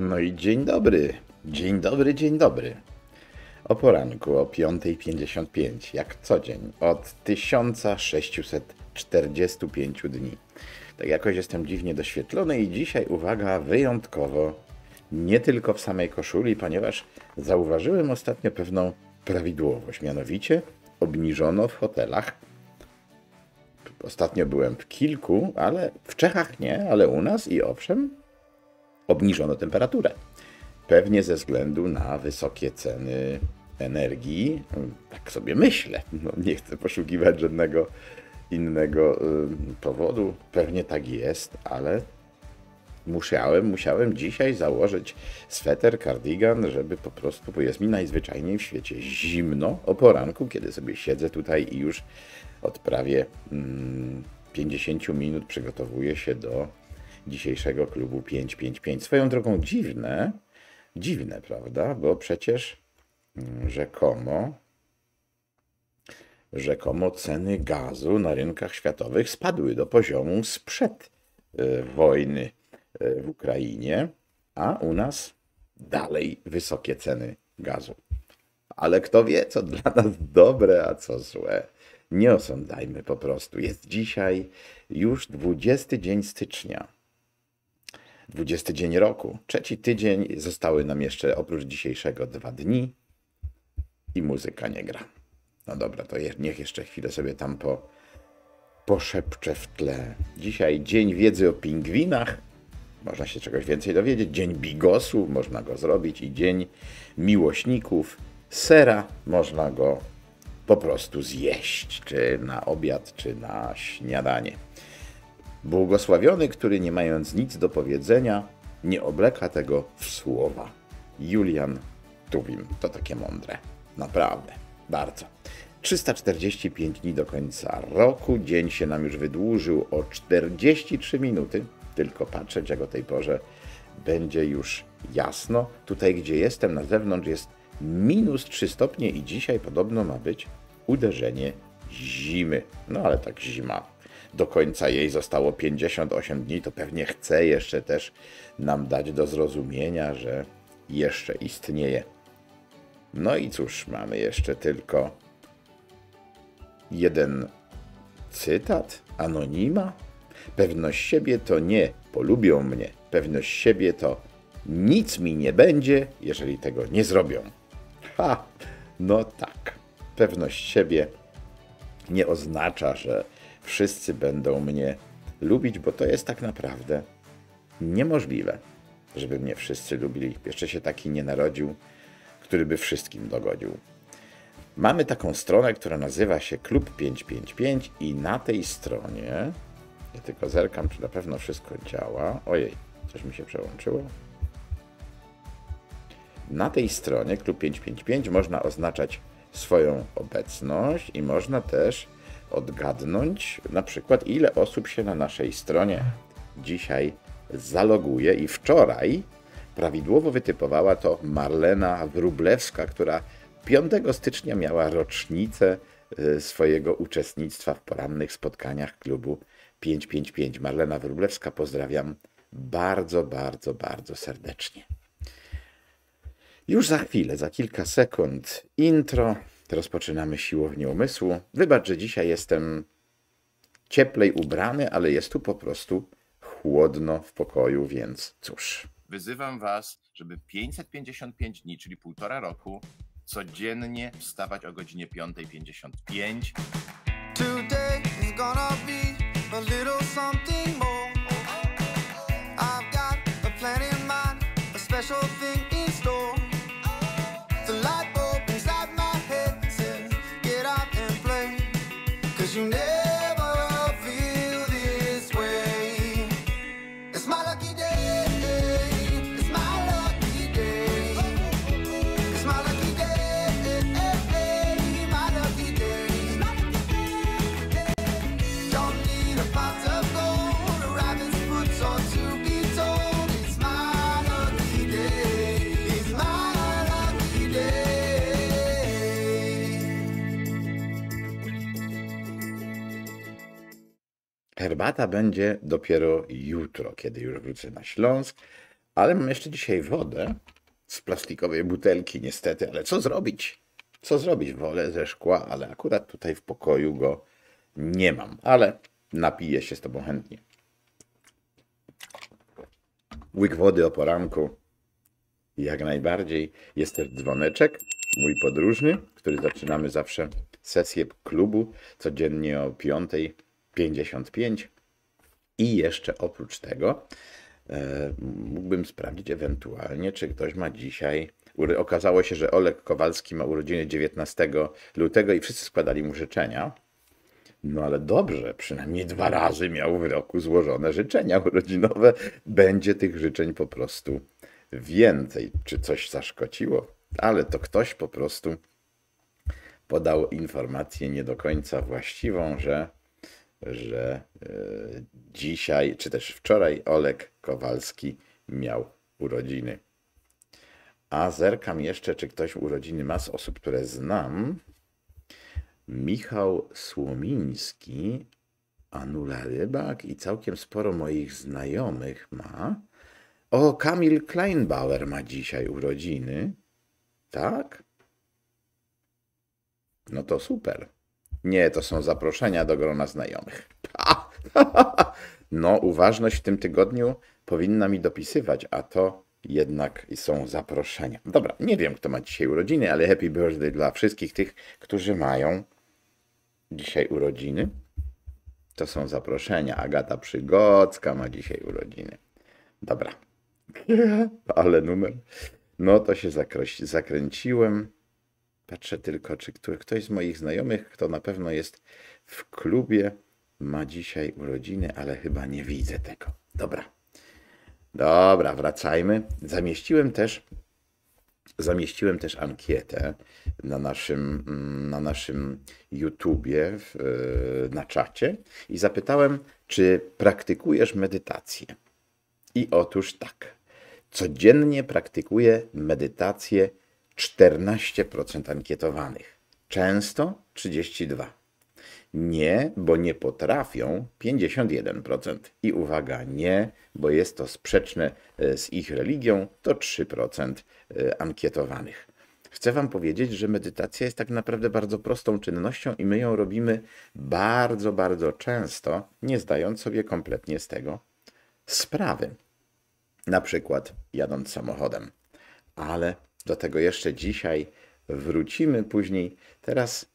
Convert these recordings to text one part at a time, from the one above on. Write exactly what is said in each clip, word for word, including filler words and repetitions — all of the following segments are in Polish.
No i dzień dobry, dzień dobry, dzień dobry. O poranku o piąta pięćdziesiąt pięć, jak co dzień, od tysiąc sześćset czterdziestu pięciu dni. Tak jakoś jestem dziwnie doświetlony i dzisiaj, uwaga, wyjątkowo, nie tylko w samej koszuli, ponieważ zauważyłem ostatnio pewną prawidłowość, mianowicie obniżono w hotelach. Ostatnio byłem w kilku, ale w Czechach nie, ale u nas i owszem, obniżono temperaturę. Pewnie ze względu na wysokie ceny energii, tak sobie myślę, no nie chcę poszukiwać żadnego innego y, powodu, pewnie tak jest, ale musiałem, musiałem dzisiaj założyć sweter, kardigan, żeby po prostu, bo jest mi najzwyczajniej w świecie zimno o poranku, kiedy sobie siedzę tutaj i już od prawie mm, pięćdziesięciu minut przygotowuję się do dzisiejszego klubu pięć pięć pięć. Swoją drogą dziwne, dziwne, prawda? Bo przecież mm, rzekomo, rzekomo ceny gazu na rynkach światowych spadły do poziomu sprzed y, wojny y, w Ukrainie, a u nas dalej wysokie ceny gazu. Ale kto wie, co dla nas dobre, a co złe. Nie osądzajmy po prostu. Jest dzisiaj już dwudziesty dzień stycznia. dwudziesty dzień roku. Trzeci tydzień. Zostały nam jeszcze oprócz dzisiejszego dwa dni i muzyka nie gra. No dobra, to je, niech jeszcze chwilę sobie tam po, poszepczę w tle. Dzisiaj dzień wiedzy o pingwinach. Można się czegoś więcej dowiedzieć. Dzień bigosu. Można go zrobić. I dzień miłośników sera. Można go po prostu zjeść. Czy na obiad, czy na śniadanie. Błogosławiony, który nie mając nic do powiedzenia, nie obleka tego w słowa. Julian Tuwim. To takie mądre. Naprawdę. Bardzo. trzysta czterdzieści pięć dni do końca roku. Dzień się nam już wydłużył o czterdzieści trzy minuty. Tylko patrzeć, jak o tej porze będzie już jasno. Tutaj, gdzie jestem, na zewnątrz jest minus trzy stopnie i dzisiaj podobno ma być uderzenie zimy. No ale tak zima. Do końca jej zostało pięćdziesiąt osiem dni, to pewnie chce jeszcze też nam dać do zrozumienia, że jeszcze istnieje. No i cóż, mamy jeszcze tylko jeden cytat anonima. Pewność siebie to nie polubią mnie. Pewność siebie to nic mi nie będzie, jeżeli tego nie zrobią. Ha, no tak. Pewność siebie nie oznacza, że wszyscy będą mnie lubić, bo to jest tak naprawdę niemożliwe, żeby mnie wszyscy lubili. Jeszcze się taki nie narodził, który by wszystkim dogodził. Mamy taką stronę, która nazywa się Klub pięć pięć pięć i na tej stronie, ja tylko zerkam, czy na pewno wszystko działa. Ojej, coś mi się przełączyło. Na tej stronie Klub pięć pięć pięć można oznaczać swoją obecność i można też odgadnąć na przykład, ile osób się na naszej stronie dzisiaj zaloguje. I wczoraj prawidłowo wytypowała to Marlena Wróblewska, która piątego stycznia miała rocznicę swojego uczestnictwa w porannych spotkaniach klubu pięć pięć pięć. Marlena Wróblewska, pozdrawiam bardzo, bardzo, bardzo serdecznie. Już za chwilę, za kilka sekund intro. Rozpoczynamy siłownię umysłu. Wybacz, że dzisiaj jestem cieplej ubrany, ale jest tu po prostu chłodno w pokoju, więc cóż. Wyzywam was, żeby pięćset pięćdziesiąt pięć dni, czyli półtora roku, codziennie wstawać o godzinie piąta pięćdziesiąt pięć. Today is gonna be a little something more. I've got a plan in mind, a special thing in store. The light bulb inside my head says, get out and play, 'cause you never feel this way. It's my lucky day, it's my lucky day. It's my lucky day, my lucky day. Don't need a pot of gold, a rabbit's foot or to be told. It's my lucky day, it's my lucky day. Herbata będzie dopiero jutro, kiedy już wrócę na Śląsk, Ale mam jeszcze dzisiaj wodę z plastikowej butelki niestety, ale co zrobić? Co zrobić? Wolę ze szkła, ale akurat tutaj w pokoju go nie mam, ale napiję się z tobą chętnie. Łyk wody o poranku. Jak najbardziej. Jest też dzwoneczek, mój podróżny, który zaczynamy zawsze sesję klubu codziennie o piąta pięćdziesiąt pięć. I jeszcze oprócz tego e, mógłbym sprawdzić ewentualnie, czy ktoś ma dzisiaj... Okazało się, że Olek Kowalski ma urodziny dziewiętnastego lutego i wszyscy składali mu życzenia. No ale dobrze, przynajmniej dwa razy miał w roku złożone życzenia urodzinowe. Będzie tych życzeń po prostu więcej. Czy coś zaszkodziło? Ale to ktoś po prostu podał informację nie do końca właściwą, że, że yy, dzisiaj, czy też wczoraj Olek Kowalski miał urodziny. A zerkam jeszcze, czy ktoś urodziny ma z osób, które znam. Michał Słomiński, Anula Rybak i całkiem sporo moich znajomych ma. O, Kamil Kleinbauer ma dzisiaj urodziny. Tak? No to super. Nie, to są zaproszenia do grona znajomych. No, uważność w tym tygodniu powinna mi dopisywać, a to jednak są zaproszenia. Dobra, nie wiem, kto ma dzisiaj urodziny, ale happy birthday dla wszystkich tych, którzy mają dzisiaj urodziny. To są zaproszenia. Agata Przygodzka ma dzisiaj urodziny. Dobra. Ale numer. No to się zakrę- zakręciłem. Patrzę tylko, czy ktoś z moich znajomych, kto na pewno jest w klubie, ma dzisiaj urodziny, ale chyba nie widzę tego. Dobra. Dobra, wracajmy. Zamieściłem też, zamieściłem też ankietę na naszym, na naszym YouTubie, w, na czacie i zapytałem, czy praktykujesz medytację. I otóż tak. Codziennie praktykuję medytację czternaście procent ankietowanych. Często trzydzieści dwa procent. Nie, bo nie potrafią pięćdziesiąt jeden procent. I uwaga, nie, bo jest to sprzeczne z ich religią, to trzy procent ankietowanych. Chcę wam powiedzieć, że medytacja jest tak naprawdę bardzo prostą czynnością i my ją robimy bardzo, bardzo często, nie zdając sobie kompletnie z tego sprawy. Na przykład jadąc samochodem. Ale do tego jeszcze dzisiaj wrócimy później. Teraz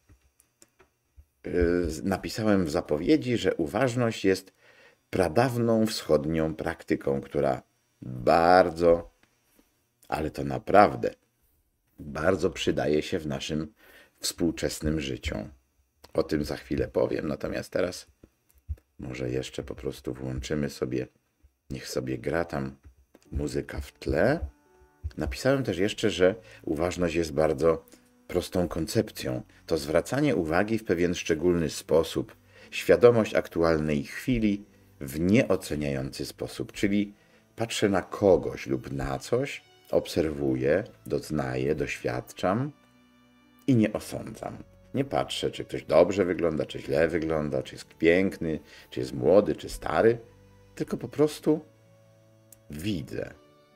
yy, napisałem w zapowiedzi, że uważność jest pradawną wschodnią praktyką, która bardzo, ale to naprawdę, bardzo przydaje się w naszym współczesnym życiu. O tym za chwilę powiem, natomiast teraz może jeszcze po prostu włączymy sobie, niech sobie gra tam muzyka w tle. Napisałem też jeszcze, że uważność jest bardzo prostą koncepcją. To zwracanie uwagi w pewien szczególny sposób, świadomość aktualnej chwili w nieoceniający sposób, czyli patrzę na kogoś lub na coś, obserwuję, doznaję, doświadczam i nie osądzam. Nie patrzę, czy ktoś dobrze wygląda, czy źle wygląda, czy jest piękny, czy jest młody, czy stary, tylko po prostu widzę,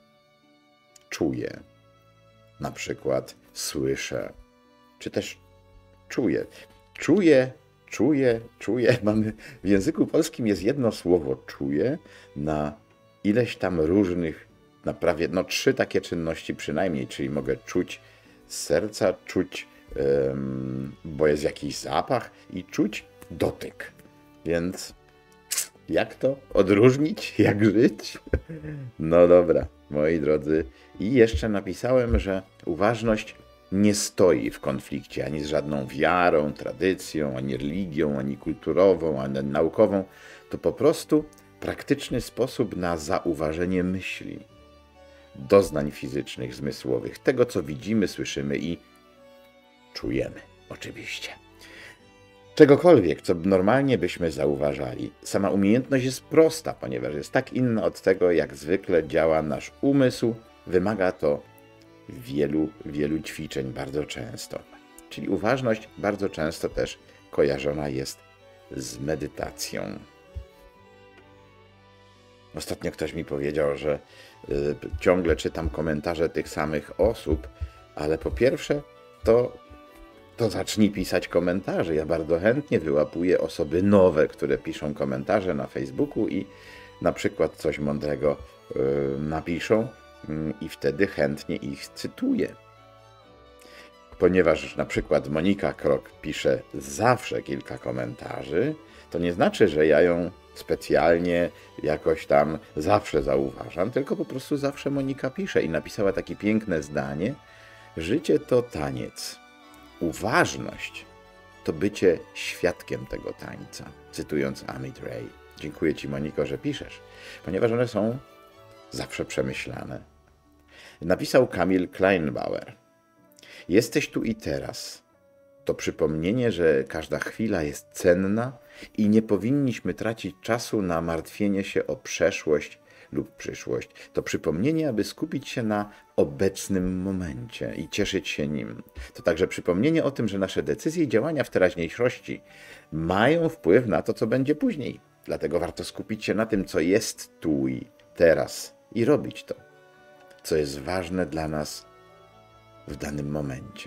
czuję, na przykład słyszę, czy też czuję. Czuję, czuję, czuję. Mamy, w języku polskim jest jedno słowo czuję na ileś tam różnych, na prawie, no trzy takie czynności przynajmniej, czyli mogę czuć z serca, czuć, ym, bo jest jakiś zapach i czuć dotyk. Więc jak to odróżnić? Jak żyć? No dobra, moi drodzy. I jeszcze napisałem, że uważność nie stoi w konflikcie ani z żadną wiarą, tradycją, ani religią, ani kulturową, ani naukową. To po prostu praktyczny sposób na zauważenie myśli, doznań fizycznych, zmysłowych, tego co widzimy, słyszymy i czujemy oczywiście. Czegokolwiek, co normalnie byśmy zauważali. Sama umiejętność jest prosta, ponieważ jest tak inna od tego, jak zwykle działa nasz umysł. Wymaga to wielu, wielu ćwiczeń bardzo często. Czyli uważność bardzo często też kojarzona jest z medytacją. Ostatnio ktoś mi powiedział, że y, ciągle czytam komentarze tych samych osób, ale po pierwsze to, to zacznij pisać komentarze. Ja bardzo chętnie wyłapuję osoby nowe, które piszą komentarze na Facebooku i na przykład coś mądrego y, napiszą y, i wtedy chętnie ich cytuję. Ponieważ na przykład Monika Krok pisze zawsze kilka komentarzy, to nie znaczy, że ja ją specjalnie jakoś tam zawsze zauważam, tylko po prostu zawsze Monika pisze i napisała takie piękne zdanie: życie to taniec, uważność to bycie świadkiem tego tańca, cytując Amit Ray. Dziękuję Ci, Moniko, że piszesz, ponieważ one są zawsze przemyślane. Napisał Kamil Kleinbauer: jesteś tu i teraz. To przypomnienie, że każda chwila jest cenna i nie powinniśmy tracić czasu na martwienie się o przeszłość lub przyszłość. To przypomnienie, aby skupić się na obecnym momencie i cieszyć się nim. To także przypomnienie o tym, że nasze decyzje i działania w teraźniejszości mają wpływ na to, co będzie później. Dlatego warto skupić się na tym, co jest tu i teraz i robić to, co jest ważne dla nas w danym momencie.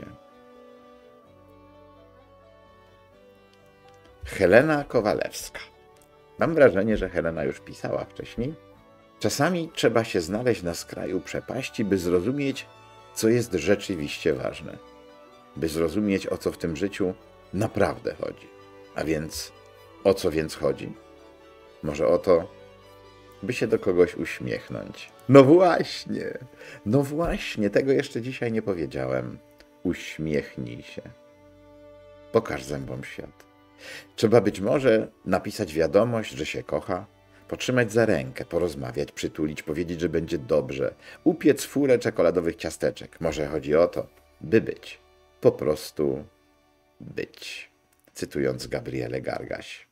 Helena Kowalewska. Mam wrażenie, że Helena już pisała wcześniej. Czasami trzeba się znaleźć na skraju przepaści, by zrozumieć, co jest rzeczywiście ważne. By zrozumieć, o co w tym życiu naprawdę chodzi. A więc, o co więc chodzi? Może o to, by się do kogoś uśmiechnąć. No właśnie, no właśnie, tego jeszcze dzisiaj nie powiedziałem. Uśmiechnij się. Pokaż zębom świat. Trzeba być może napisać wiadomość, że się kocha, potrzymać za rękę, porozmawiać, przytulić, powiedzieć, że będzie dobrze, upiec furę czekoladowych ciasteczek. Może chodzi o to, by być. Po prostu być. Cytując Gabrielę Gargaś.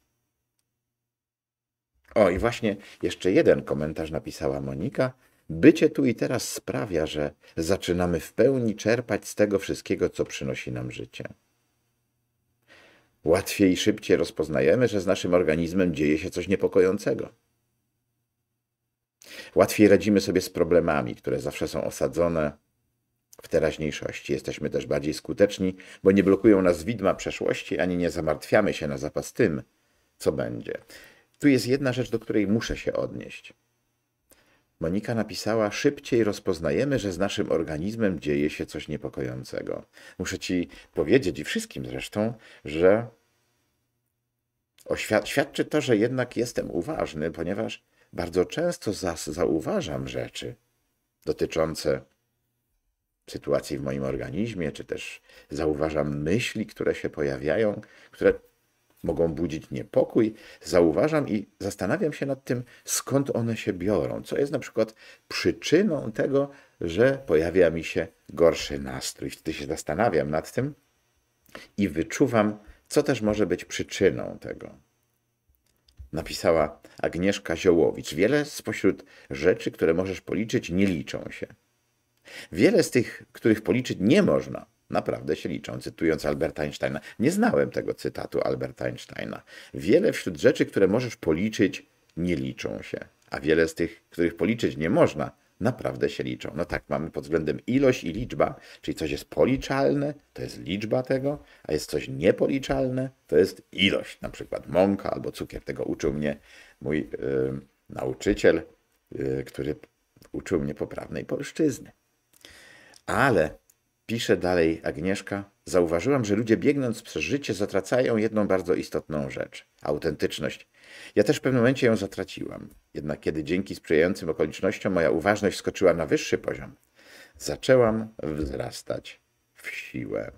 O, i właśnie jeszcze jeden komentarz napisała Monika. Bycie tu i teraz sprawia, że zaczynamy w pełni czerpać z tego wszystkiego, co przynosi nam życie. Łatwiej i szybciej rozpoznajemy, że z naszym organizmem dzieje się coś niepokojącego. Łatwiej radzimy sobie z problemami, które zawsze są osadzone w teraźniejszości. Jesteśmy też bardziej skuteczni, bo nie blokują nas widma przeszłości, ani nie zamartwiamy się na zapas tym, co będzie. Tu jest jedna rzecz, do której muszę się odnieść. Monika napisała: szybciej rozpoznajemy, że z naszym organizmem dzieje się coś niepokojącego. Muszę Ci powiedzieć i wszystkim zresztą, że oświad- świadczy to, że jednak jestem uważny, ponieważ bardzo często zas- zauważam rzeczy dotyczące sytuacji w moim organizmie, czy też zauważam myśli, które się pojawiają, które mogą budzić niepokój, zauważam i zastanawiam się nad tym, skąd one się biorą, co jest na przykład przyczyną tego, że pojawia mi się gorszy nastrój. Wtedy się zastanawiam nad tym i wyczuwam, co też może być przyczyną tego. Napisała Agnieszka Ziołowicz: wiele spośród rzeczy, które możesz policzyć, nie liczą się. Wiele z tych, których policzyć nie można, naprawdę się liczą, cytując Alberta Einsteina. Nie znałem tego cytatu Alberta Einsteina. Wiele wśród rzeczy, które możesz policzyć, nie liczą się, a wiele z tych, których policzyć nie można, naprawdę się liczą. No tak, mamy pod względem ilość i liczba, czyli coś jest policzalne, to jest liczba tego, a jest coś niepoliczalne, to jest ilość, na przykład mąka albo cukier. Tego uczył mnie mój yy, nauczyciel, yy, który uczył mnie poprawnej polszczyzny. Ale pisze dalej Agnieszka: zauważyłam, że ludzie, biegnąc przez życie, zatracają jedną bardzo istotną rzecz – autentyczność. Ja też w pewnym momencie ją zatraciłam. Jednak kiedy dzięki sprzyjającym okolicznościom moja uważność skoczyła na wyższy poziom, zaczęłam wzrastać w siłę.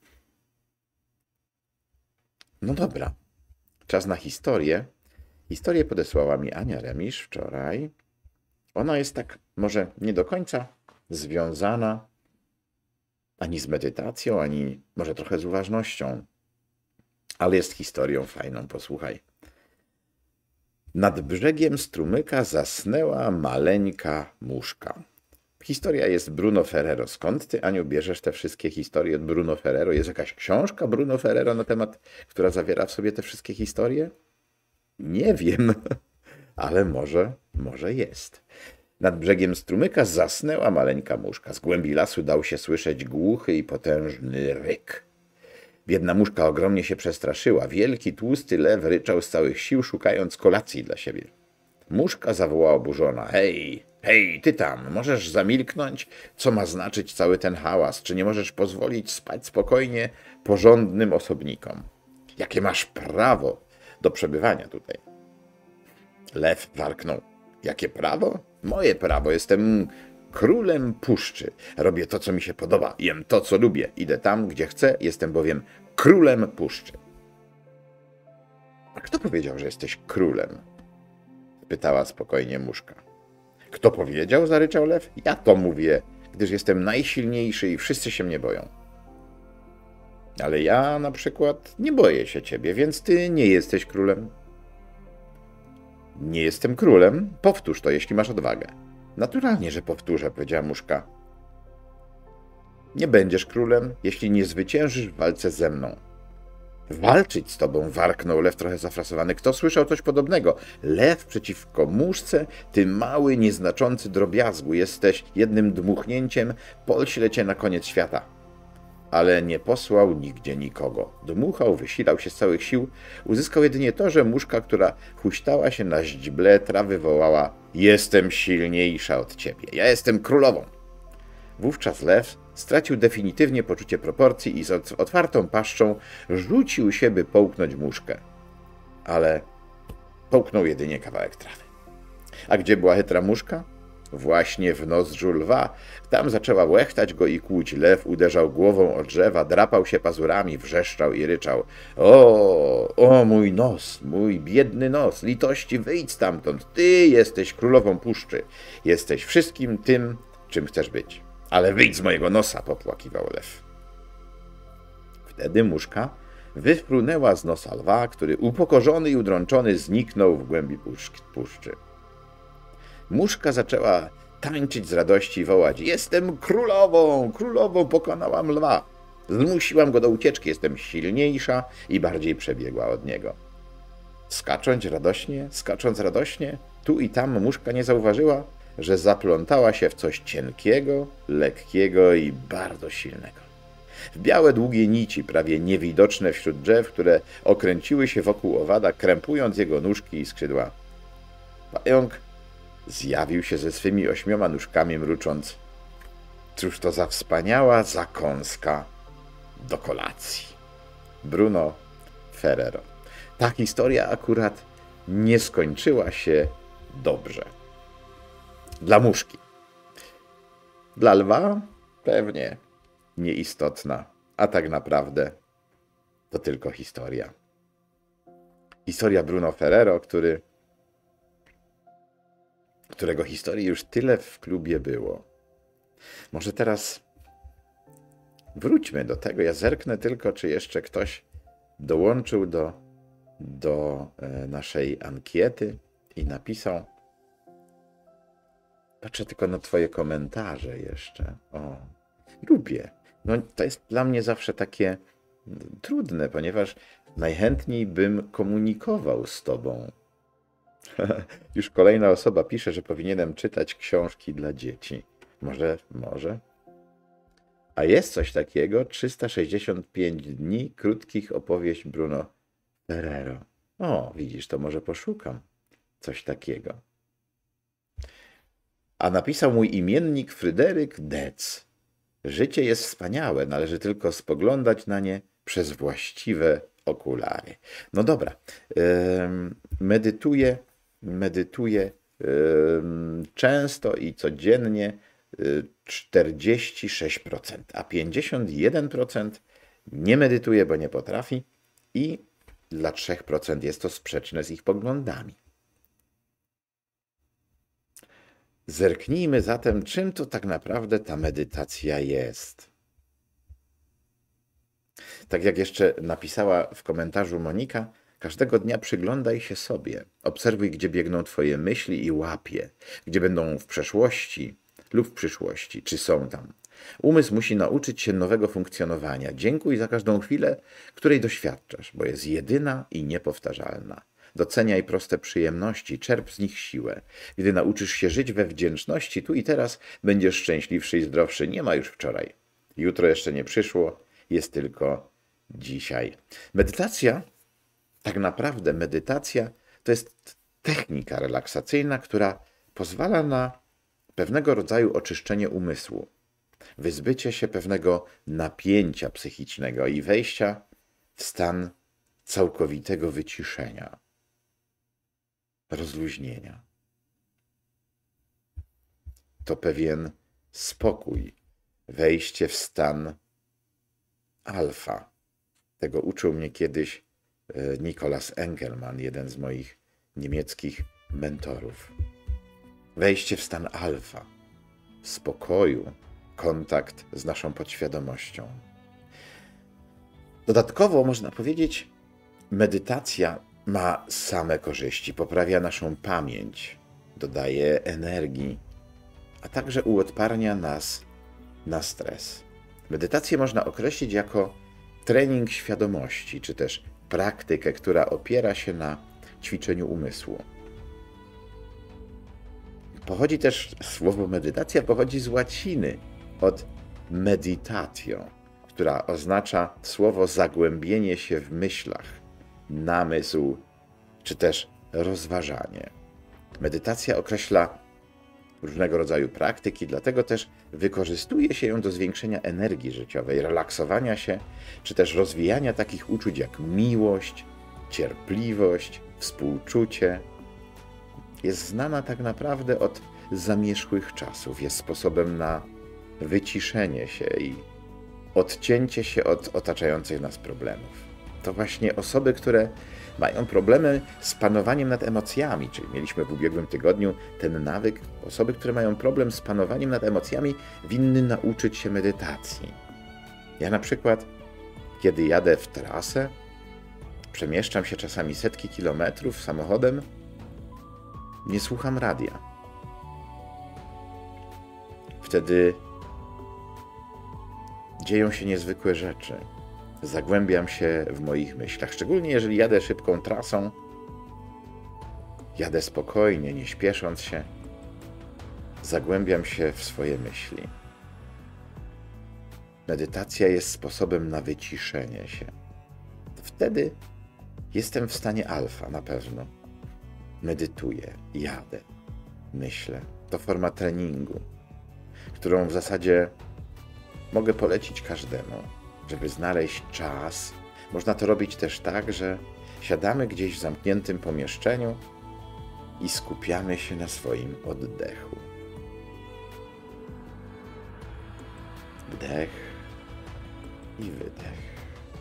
No dobra, czas na historię. Historię podesłała mi Ania Remisz wczoraj. Ona jest tak może nie do końca związana ani z medytacją, ani może trochę z uważnością, ale jest historią fajną, posłuchaj. Nad brzegiem strumyka zasnęła maleńka muszka. Historia jest Bruno Ferrero. Skąd ty, Aniu, bierzesz te wszystkie historie od Bruno Ferrero? Jest jakaś książka Bruno Ferrero na temat, która zawiera w sobie te wszystkie historie? Nie wiem. ale może, może jest. Nad brzegiem strumyka zasnęła maleńka muszka. Z głębi lasu dał się słyszeć głuchy i potężny ryk. Biedna muszka ogromnie się przestraszyła. Wielki, tłusty lew ryczał z całych sił, szukając kolacji dla siebie. Muszka zawołała oburzona. Hej, hej, ty tam, możesz zamilknąć? Co ma znaczyć cały ten hałas? Czy nie możesz pozwolić spać spokojnie porządnym osobnikom? Jakie masz prawo do przebywania tutaj? Lew warknął. Jakie prawo? Moje prawo. Jestem królem puszczy. Robię to, co mi się podoba. Jem to, co lubię. Idę tam, gdzie chcę. Jestem bowiem królem puszczy. A kto powiedział, że jesteś królem? Pytała spokojnie muszka. Kto powiedział? Zaryczał lew. Ja to mówię, gdyż jestem najsilniejszy i wszyscy się mnie boją. Ale ja na przykład nie boję się ciebie, więc ty nie jesteś królem. Nie jestem królem? Powtórz to, jeśli masz odwagę. Naturalnie, że powtórzę, powiedziała muszka. Nie będziesz królem, jeśli nie zwyciężysz w walce ze mną. Walczyć z tobą, warknął lew trochę zafrasowany. Kto słyszał coś podobnego? Lew przeciwko muszce? Ty mały, nieznaczący drobiazgu. Jesteś jednym dmuchnięciem, poślę cię na koniec świata. Ale nie posłał nigdzie nikogo. Dmuchał, wysilał się z całych sił. Uzyskał jedynie to, że muszka, która huśtała się na źdźble trawy, wołała: jestem silniejsza od ciebie. Ja jestem królową. Wówczas lew stracił definitywnie poczucie proporcji i z otwartą paszczą rzucił się, by połknąć muszkę. Ale połknął jedynie kawałek trawy. A gdzie była chytra muszka? Właśnie w nozdrzu lwa. Tam zaczęła łechtać go i kłuć. Lew uderzał głową o drzewa, drapał się pazurami, wrzeszczał i ryczał. O, o mój nos, mój biedny nos, litości, wyjdź stamtąd. Ty jesteś królową puszczy. Jesteś wszystkim tym, czym chcesz być. Ale wyjdź z mojego nosa, popłakiwał lew. Wtedy muszka wyfrunęła z nosa lwa, który upokorzony i udrączony zniknął w głębi puszczy. Muszka zaczęła tańczyć z radości i wołać: jestem królową, królową, pokonałam lwa. Zmusiłam go do ucieczki, jestem silniejsza i bardziej przebiegła od niego. Skacząc radośnie, skacząc radośnie, tu i tam muszka nie zauważyła, że zaplątała się w coś cienkiego, lekkiego i bardzo silnego. W białe, długie nici, prawie niewidoczne wśród drzew, które okręciły się wokół owada, krępując jego nóżki i skrzydła. Pająk zjawił się ze swymi ośmioma nóżkami, mrucząc: cóż to za wspaniała zakąska do kolacji. Bruno Ferrero. Ta historia akurat nie skończyła się dobrze. Dla muszki. Dla lwa pewnie nieistotna, a tak naprawdę to tylko historia. Historia Bruno Ferrero, który którego historii już tyle w klubie było. Może teraz wróćmy do tego. Ja zerknę tylko, czy jeszcze ktoś dołączył do, do naszej ankiety i napisał. Patrzę tylko na twoje komentarze jeszcze. O, lubię. No, to jest dla mnie zawsze takie trudne, ponieważ najchętniej bym komunikował z tobą. Już kolejna osoba pisze, że powinienem czytać książki dla dzieci. Może, może. A jest coś takiego, trzysta sześćdziesiąt pięć dni krótkich opowieść Bruno Ferrero. O, widzisz, to może poszukam. Coś takiego. A napisał mój imiennik Fryderyk Dec. Życie jest wspaniałe, należy tylko spoglądać na nie przez właściwe okulary. No dobra, medytuję, medytuję często i codziennie czterdzieści sześć procent, a pięćdziesiąt jeden procent nie medytuje, bo nie potrafi i dla trzy procent jest to sprzeczne z ich poglądami. Zerknijmy zatem, czym to tak naprawdę ta medytacja jest. Tak jak jeszcze napisała w komentarzu Monika, każdego dnia przyglądaj się sobie. Obserwuj, gdzie biegną twoje myśli i łapie, gdzie będą w przeszłości lub w przyszłości, czy są tam. Umysł musi nauczyć się nowego funkcjonowania. Dziękuj za każdą chwilę, której doświadczasz, bo jest jedyna i niepowtarzalna. doceniaj proste przyjemności, czerp z nich siłę. Gdy nauczysz się żyć we wdzięczności, tu i teraz będziesz szczęśliwszy i zdrowszy. Nie ma już wczoraj. Jutro jeszcze nie przyszło, jest tylko dzisiaj. Medytacja, tak naprawdę medytacja to jest technika relaksacyjna, która pozwala na pewnego rodzaju oczyszczenie umysłu, wyzbycie się pewnego napięcia psychicznego i wejścia w stan całkowitego wyciszenia, rozluźnienia. To pewien spokój, wejście w stan alfa. Tego uczył mnie kiedyś Nikolaus Engelmann, jeden z moich niemieckich mentorów. Wejście w stan alfa, spokoju, kontakt z naszą podświadomością. Dodatkowo można powiedzieć, medytacja ma same korzyści, poprawia naszą pamięć, dodaje energii, a także uodparnia nas na stres. Medytację można określić jako trening świadomości, czy też praktykę, która opiera się na ćwiczeniu umysłu. Pochodzi też, słowo medytacja pochodzi z łaciny, od meditatio, która oznacza słowo zagłębienie się w myślach, namysł, czy też rozważanie. Medytacja określa różnego rodzaju praktyki, dlatego też wykorzystuje się ją do zwiększenia energii życiowej, relaksowania się, czy też rozwijania takich uczuć jak miłość, cierpliwość, współczucie. Jest znana tak naprawdę od zamierzchłych czasów, jest sposobem na wyciszenie się i odcięcie się od otaczających nas problemów. To właśnie osoby, które mają problemy z panowaniem nad emocjami, czyli mieliśmy w ubiegłym tygodniu ten nawyk, osoby, które mają problem z panowaniem nad emocjami, winny nauczyć się medytacji. Ja na przykład, kiedy jadę w trasę, przemieszczam się czasami setki kilometrów samochodem, nie słucham radia. Wtedy dzieją się niezwykłe rzeczy. Zagłębiam się w moich myślach. Szczególnie jeżeli jadę szybką trasą, jadę spokojnie, nie śpiesząc się, zagłębiam się w swoje myśli. Medytacja jest sposobem na wyciszenie się. Wtedy jestem w stanie alfa na pewno. Medytuję, jadę, myślę. To forma treningu, którą w zasadzie mogę polecić każdemu, żeby znaleźć czas. Można to robić też tak, że siadamy gdzieś w zamkniętym pomieszczeniu i skupiamy się na swoim oddechu. Wdech i wydech.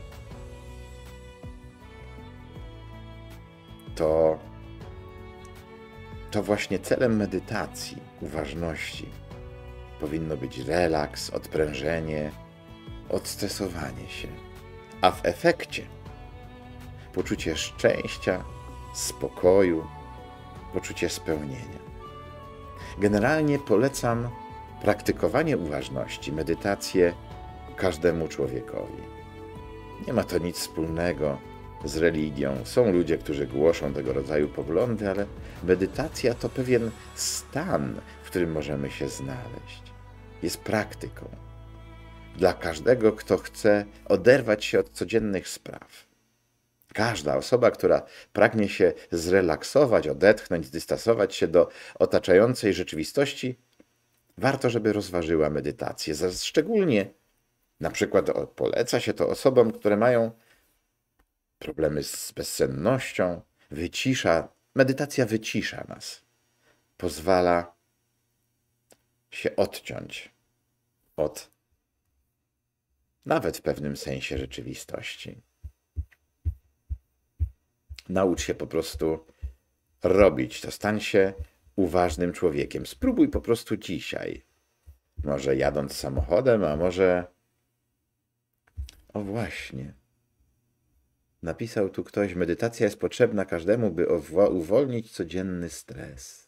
To, to właśnie celem medytacji, uważności powinno być relaks, odprężenie, odstresowanie się, a w efekcie poczucie szczęścia, spokoju, poczucie spełnienia. Generalnie polecam praktykowanie uważności, medytację każdemu człowiekowi. Nie ma to nic wspólnego z religią. Są ludzie, którzy głoszą tego rodzaju poglądy, ale medytacja to pewien stan, w którym możemy się znaleźć. Jest praktyką dla każdego, kto chce oderwać się od codziennych spraw. Każda osoba, która pragnie się zrelaksować, odetchnąć, zdystansować się do otaczającej rzeczywistości, warto, żeby rozważyła medytację. Szczególnie na przykład poleca się to osobom, które mają problemy z bezsennością, wycisza. Medytacja wycisza nas. Pozwala się odciąć od nawet w pewnym sensie rzeczywistości. Naucz się po prostu robić to. Stań się uważnym człowiekiem. Spróbuj po prostu dzisiaj. Może jadąc samochodem, a może... O właśnie. Napisał tu ktoś, medytacja jest potrzebna każdemu, by uwolnić codzienny stres.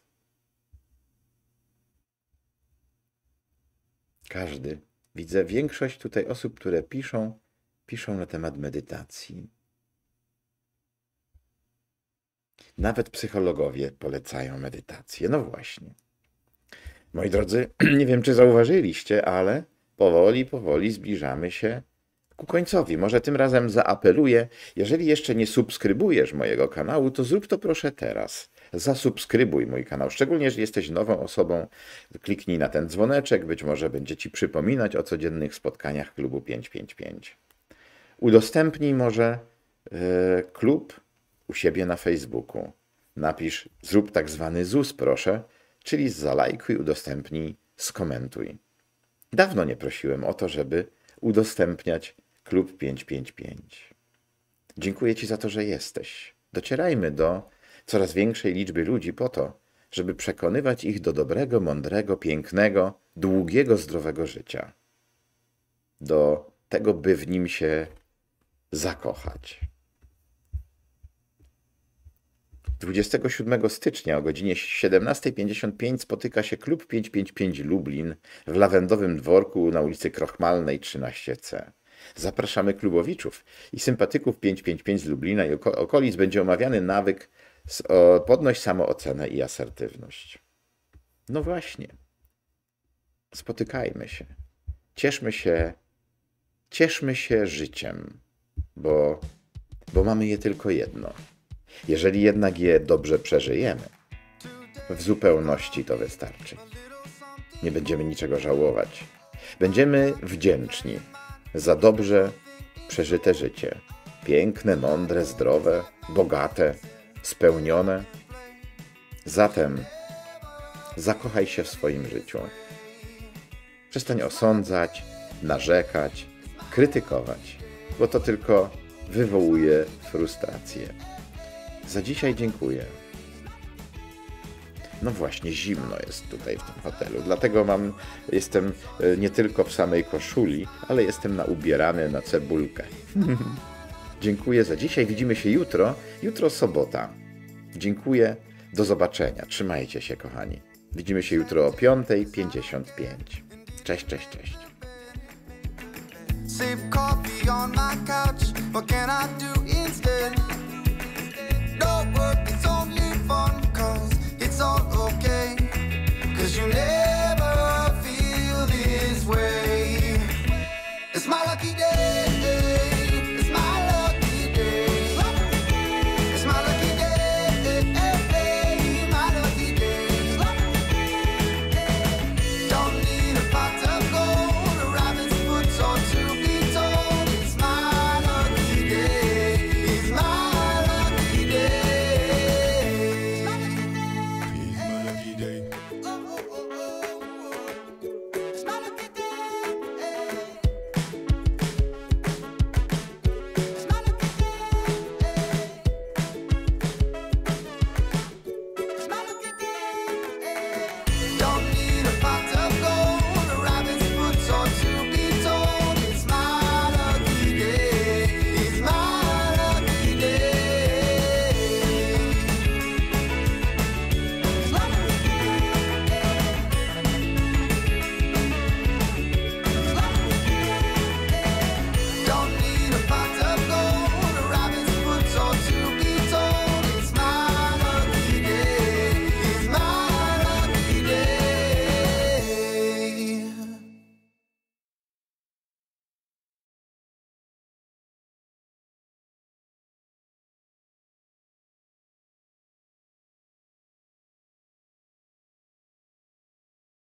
Każdy. Widzę większość tutaj osób, które piszą, piszą na temat medytacji. Nawet psychologowie polecają medytację. No właśnie. Moi drodzy, nie wiem, czy zauważyliście, ale powoli, powoli zbliżamy się ku końcowi. Może tym razem zaapeluję, jeżeli jeszcze nie subskrybujesz mojego kanału, to zrób to proszę teraz. Zasubskrybuj mój kanał, szczególnie jeżeli jesteś nową osobą. Kliknij na ten dzwoneczek, być może będzie Ci przypominać o codziennych spotkaniach klubu pięćset pięćdziesiąt pięć. Udostępnij może yy, klub u siebie na Facebooku. Napisz, zrób tak zwany Z U S proszę, czyli zalajkuj, udostępnij, skomentuj. Dawno nie prosiłem o to, żeby udostępniać klub pięćset pięćdziesiąt pięć. Dziękuję Ci za to, że jesteś. Docierajmy do coraz większej liczby ludzi po to, żeby przekonywać ich do dobrego, mądrego, pięknego, długiego, zdrowego życia. Do tego, by w nim się zakochać. dwudziestego siódmego stycznia o godzinie siedemnasta pięćdziesiąt pięć spotyka się klub pięćset pięćdziesiąt pięć Lublin w Lawendowym Dworku na ulicy Krochmalnej trzynaście C. Zapraszamy klubowiczów i sympatyków pięćset pięćdziesiąt pięć z Lublina i okolic. Będzie omawiany nawyk podnoś samoocenę i asertywność. No właśnie. Spotykajmy się. Cieszmy się, cieszmy się życiem, bo, bo mamy je tylko jedno. Jeżeli jednak je dobrze przeżyjemy, w zupełności to wystarczy. Nie będziemy niczego żałować. Będziemy wdzięczni za dobrze przeżyte życie. Piękne, mądre, zdrowe, bogate, spełnione. Zatem zakochaj się w swoim życiu. Przestań osądzać, narzekać, krytykować, bo to tylko wywołuje frustrację. Za dzisiaj dziękuję. No właśnie, zimno jest tutaj w tym hotelu, dlatego mam, jestem nie tylko w samej koszuli, ale jestem na ubierany na cebulkę. Dziękuję za dzisiaj, widzimy się jutro, jutro sobota. Dziękuję, do zobaczenia, trzymajcie się kochani. Widzimy się jutro o piąta pięćdziesiąt pięć. Cześć, cześć, cześć. Sip coffee on my couch. What can I do?